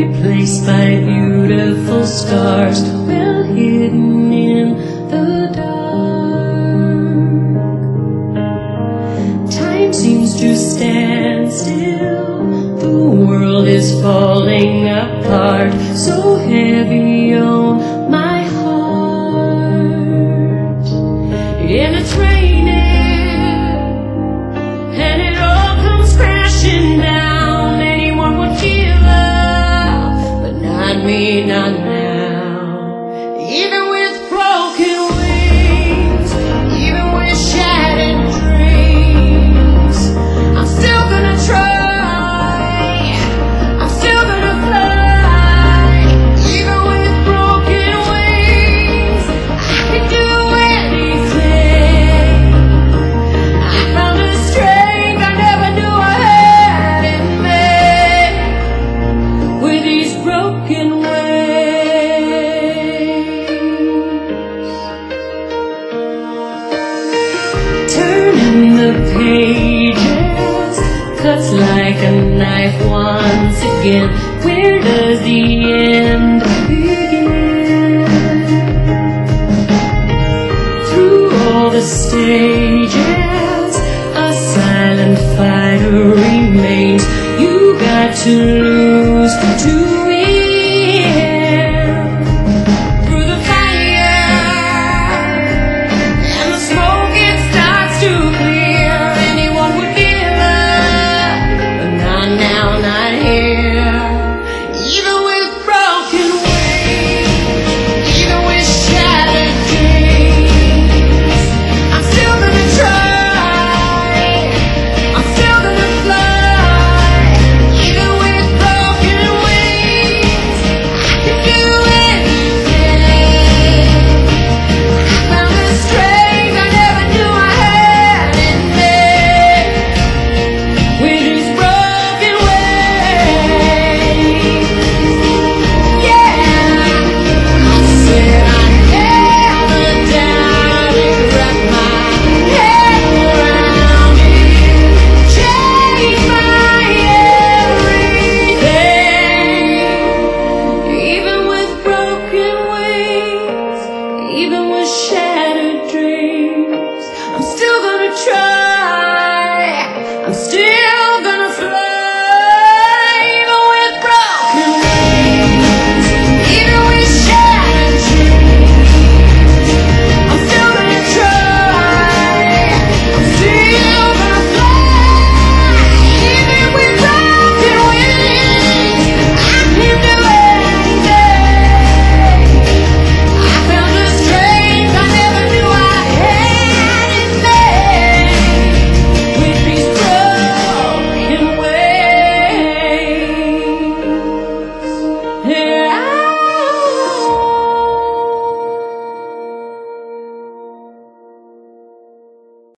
replaced by beautiful scars, well hidden in the dark. Time seems to stand still, the world is falling apart, so heavy on my heart. And it's raining, and it all comes crashing down. Anyone would give up, but not me, not now. Even with broken wings, even with shattered dreams, I'm still gonna try, I'm still gonna fly. Even with broken wings, I can do anything. I found a strength I never knew I had in me. With these broken wings, turning the pages cuts like a knife once again. Where does the end begin? Through all the stages, a silent fighter remains. You got to lose to win. Through the fire and the smoke, it starts to clear. Anyone would give up, but not now, not here. Even with broken wings, even with shattered dreams, I'm still gonna try, I'm still gonna fly. Even with broken wings, I can do anything. I found a strength I never knew I had in me. With these broken wings, yeah. I said I never doubted, wrap my head around it, change my everything. Even with broken wings, even with shattered dreams.